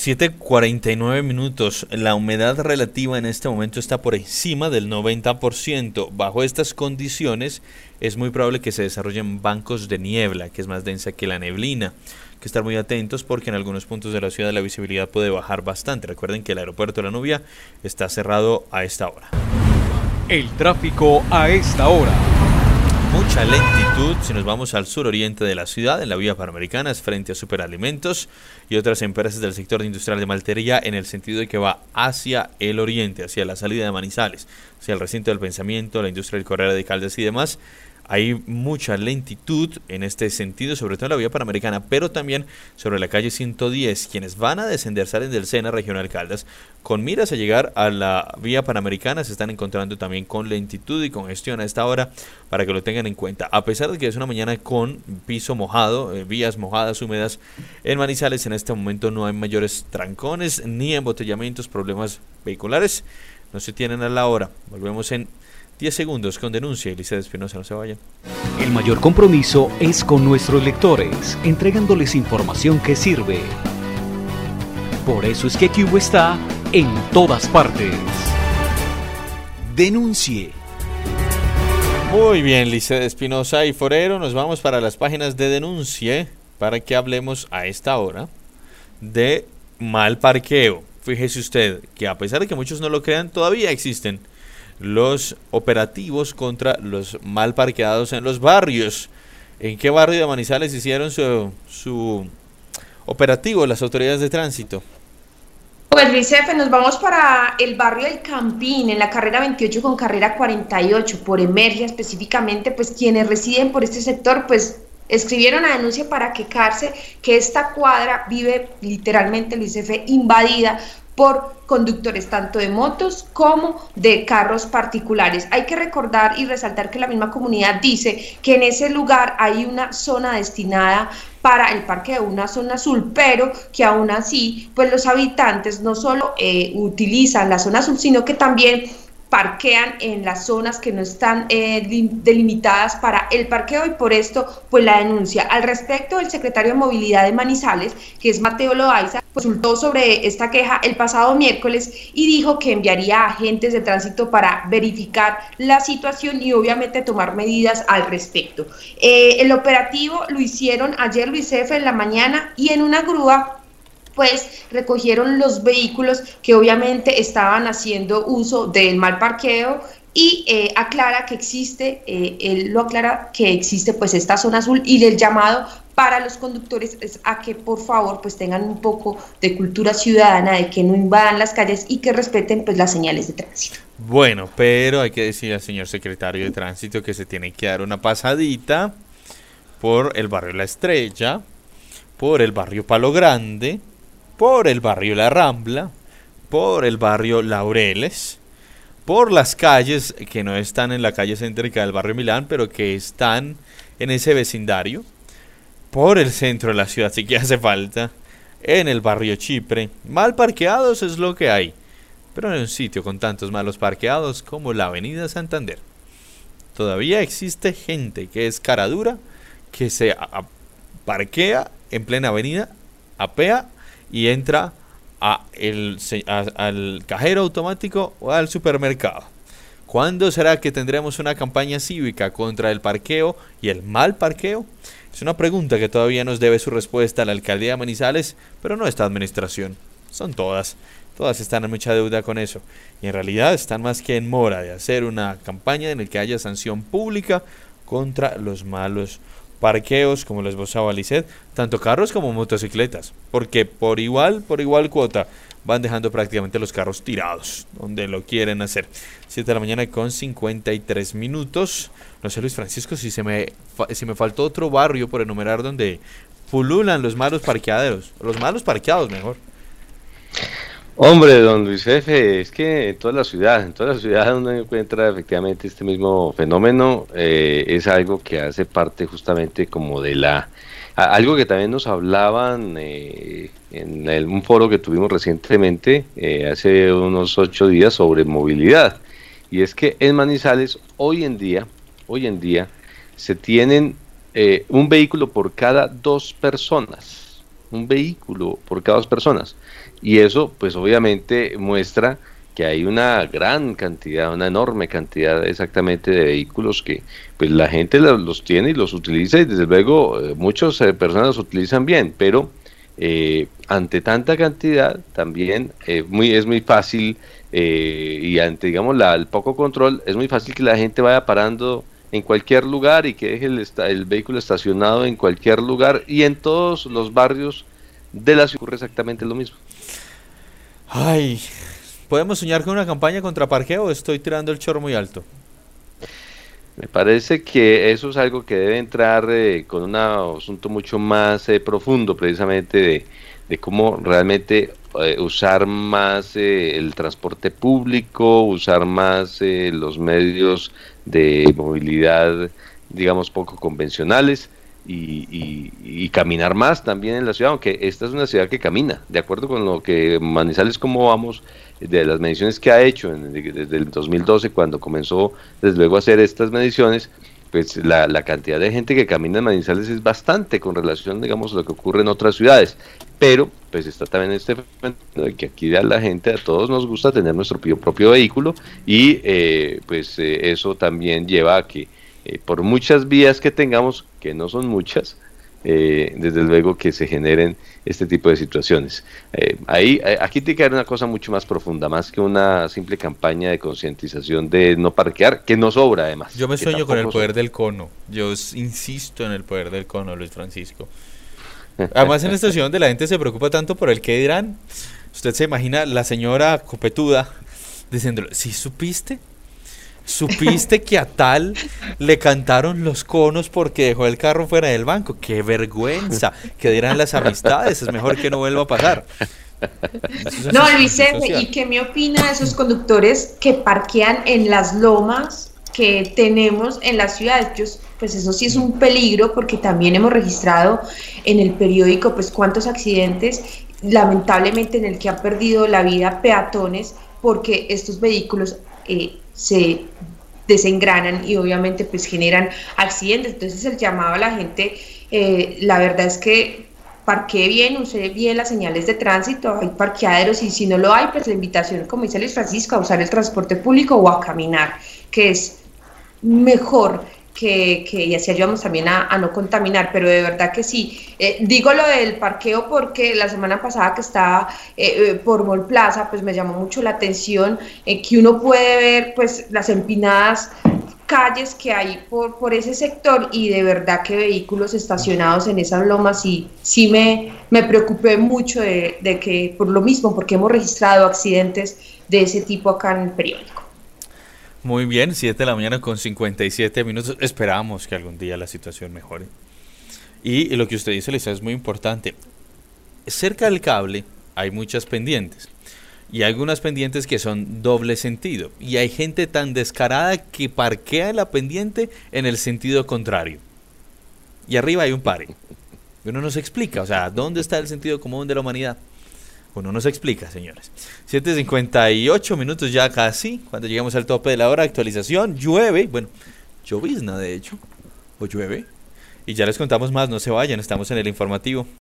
7:49 minutos. La humedad relativa en este momento está por encima del 90%. Bajo estas condiciones es muy probable que se desarrollen bancos de niebla, que es más densa que la neblina. Hay que estar muy atentos porque en algunos puntos de la ciudad la visibilidad puede bajar bastante. Recuerden que el aeropuerto de La Nubia está cerrado a esta hora. El tráfico a esta hora. Mucha lentitud si nos vamos al suroriente de la ciudad, en la vía Panamericana, frente a Superalimentos y otras empresas del sector industrial de Maltería, en el sentido de que va hacia el oriente, hacia la salida de Manizales, hacia el recinto del Pensamiento, la industria del Correo de Caldas y demás. Hay mucha lentitud en este sentido, sobre todo en la vía Panamericana, pero también sobre la calle 110. Quienes van a descender salen del SENA Regional Caldas con miras a llegar a la vía Panamericana. Se están encontrando también con lentitud y congestión a esta hora, para que lo tengan en cuenta. A pesar de que es una mañana con piso mojado, vías mojadas, húmedas en Manizales, en este momento no hay mayores trancones ni embotellamientos, problemas vehiculares no se tienen a la hora. Volvemos en 10 segundos con Denuncia y Liced Espinosa, no se vayan. El mayor compromiso es con nuestros lectores, entregándoles información que sirve. Por eso es que Cubo está en todas partes. Denuncie. Muy bien, Liced Espinosa y Forero, nos vamos para las páginas de Denuncie para que hablemos a esta hora de mal parqueo. Fíjese usted que a pesar de que muchos no lo crean, todavía existen los operativos contra los mal parqueados en los barrios. ¿En qué barrio de Manizales hicieron su operativo las autoridades de tránsito? Pues Luis F., nos vamos para el barrio del Campín, en la carrera 28 con carrera 48, por Emergia específicamente. Pues quienes residen por este sector, pues escribieron a denuncia para quejarse que esta cuadra vive literalmente, Luis F., invadida por conductores tanto de motos como de carros particulares. Hay que recordar y resaltar que la misma comunidad dice que en ese lugar hay una zona destinada para el parqueo, una zona azul, pero que aún así, pues los habitantes no solo utilizan la zona azul, sino que también parquean en las zonas que no están delimitadas para el parqueo, y por esto pues la denuncia. Al respecto, el secretario de Movilidad de Manizales, que es Mateo Loaiza, consultó sobre esta queja el pasado miércoles y dijo que enviaría agentes de tránsito para verificar la situación y obviamente tomar medidas al respecto. El operativo lo hicieron ayer, Luis F., en la mañana, y en una grúa pues recogieron los vehículos que obviamente estaban haciendo uso del mal parqueo, y aclara que existe, él lo aclara que existe pues esta zona azul, y el llamado para los conductores es a que por favor pues tengan un poco de cultura ciudadana, de que no invadan las calles y que respeten pues las señales de tránsito. Bueno, pero hay que decir al señor secretario de Tránsito que se tiene que dar una pasadita por el barrio La Estrella, por el barrio Palo Grande, por el barrio La Rambla, por el barrio Laureles, por las calles que no están en la calle céntrica del barrio Milán, pero que están en ese vecindario, por el centro de la ciudad, sí que hace falta, en el barrio Chipre. Mal parqueados es lo que hay, pero en un sitio con tantos malos parqueados como la avenida Santander, todavía existe gente que es cara dura, que se parquea en plena avenida, apea y entra al cajero automático o al supermercado. ¿Cuándo será que tendremos una campaña cívica contra el parqueo y el mal parqueo? Es una pregunta que todavía nos debe su respuesta a la alcaldía de Manizales, pero no esta administración. Son todas están en mucha deuda con eso, y en realidad están más que en mora de hacer una campaña en la que haya sanción pública contra los malos parqueos, como les esbozaba Liced, tanto carros como motocicletas, porque por igual cuota van dejando prácticamente los carros tirados donde lo quieren hacer. 7 de la mañana con 53 minutos. No sé, Luis Francisco, si me faltó otro barrio por enumerar donde pululan los malos parqueaderos, los malos parqueados mejor. Hombre, don Luis F., es que en toda la ciudad uno encuentra efectivamente este mismo fenómeno. Es algo que hace parte justamente como de algo que también nos hablaban en un foro que tuvimos recientemente, hace unos 8 días, sobre movilidad. Y es que en Manizales hoy en día se tienen un vehículo por cada 2 personas. un vehículo por cada 2 personas. Y eso, pues obviamente muestra que hay una gran cantidad, una enorme cantidad exactamente de vehículos que pues la gente los tiene y los utiliza, y desde luego muchas personas los utilizan bien, pero ante tanta cantidad también es muy fácil, y ante, digamos, el poco control, es muy fácil que la gente vaya parando en cualquier lugar y que deje el vehículo estacionado en cualquier lugar, y en todos los barrios de la ciudad ocurre exactamente lo mismo. Ay, ¿podemos soñar con una campaña contra parqueo o estoy tirando el chorro muy alto? Me parece que eso es algo que debe entrar con un asunto mucho más profundo, precisamente de cómo realmente usar más el transporte público, usar más los medios de movilidad, digamos, poco convencionales, y caminar más también en la ciudad, aunque esta es una ciudad que camina, de acuerdo con lo que Manizales, como vamos, de las mediciones que ha hecho desde el 2012, cuando comenzó desde luego a hacer estas mediciones, pues la cantidad de gente que camina en Manizales es bastante con relación, digamos, a lo que ocurre en otras ciudades, pero pues está también este fenómeno de que aquí a la gente, a todos nos gusta tener nuestro propio vehículo, y eso también lleva a que por muchas vías que tengamos, que no son muchas, desde luego que se generen este tipo de situaciones. Aquí tiene que haber una cosa mucho más profunda, más que una simple campaña de concientización de no parquear, que no sobra además. Yo me sueño con el poder del cono. Yo insisto en el poder del cono, Luis Francisco. Además, en esta ciudad donde la gente se preocupa tanto por el qué dirán, usted se imagina la señora copetuda diciendo: ¿sí supiste? ¿Supiste que a tal le cantaron los conos porque dejó el carro fuera del banco? ¡Qué vergüenza! Que dirán las amistades, es mejor que no vuelva a pasar. No, Luis F., ¿y qué me opina de esos conductores que parquean en las lomas que tenemos en las ciudades? Pues eso sí es un peligro, porque también hemos registrado en el periódico pues cuántos accidentes, lamentablemente, en el que han perdido la vida peatones porque estos vehículos se desengranan y obviamente pues generan accidentes. Entonces el llamado a la gente, la verdad es que parquee bien, use bien las señales de tránsito, hay parqueaderos, y si no lo hay, pues la invitación, como dice Luis Francisco, a usar el transporte público o a caminar, que es mejor y así ayudamos también a no contaminar. Pero de verdad que sí, digo lo del parqueo porque la semana pasada que estaba por Mall Plaza, pues me llamó mucho la atención que uno puede ver pues las empinadas calles que hay por ese sector, y de verdad que vehículos estacionados en esas lomas, y sí me preocupé mucho de que, por lo mismo, porque hemos registrado accidentes de ese tipo acá en el periódico. Muy bien, 7 de la mañana con 57 minutos. Esperamos que algún día la situación mejore. Y lo que usted dice, Lisa, es muy importante. Cerca del cable hay muchas pendientes. Y hay algunas pendientes que son doble sentido. Y hay gente tan descarada que parquea en la pendiente en el sentido contrario. Y arriba hay un pare. Uno no se explica, o sea, ¿dónde está el sentido común de la humanidad? Uno no se explica, señores. 7:58 minutos ya casi, cuando llegamos al tope de la hora. Actualización, llueve, bueno, llovizna de hecho, o llueve. Y ya les contamos más, no se vayan, estamos en el informativo.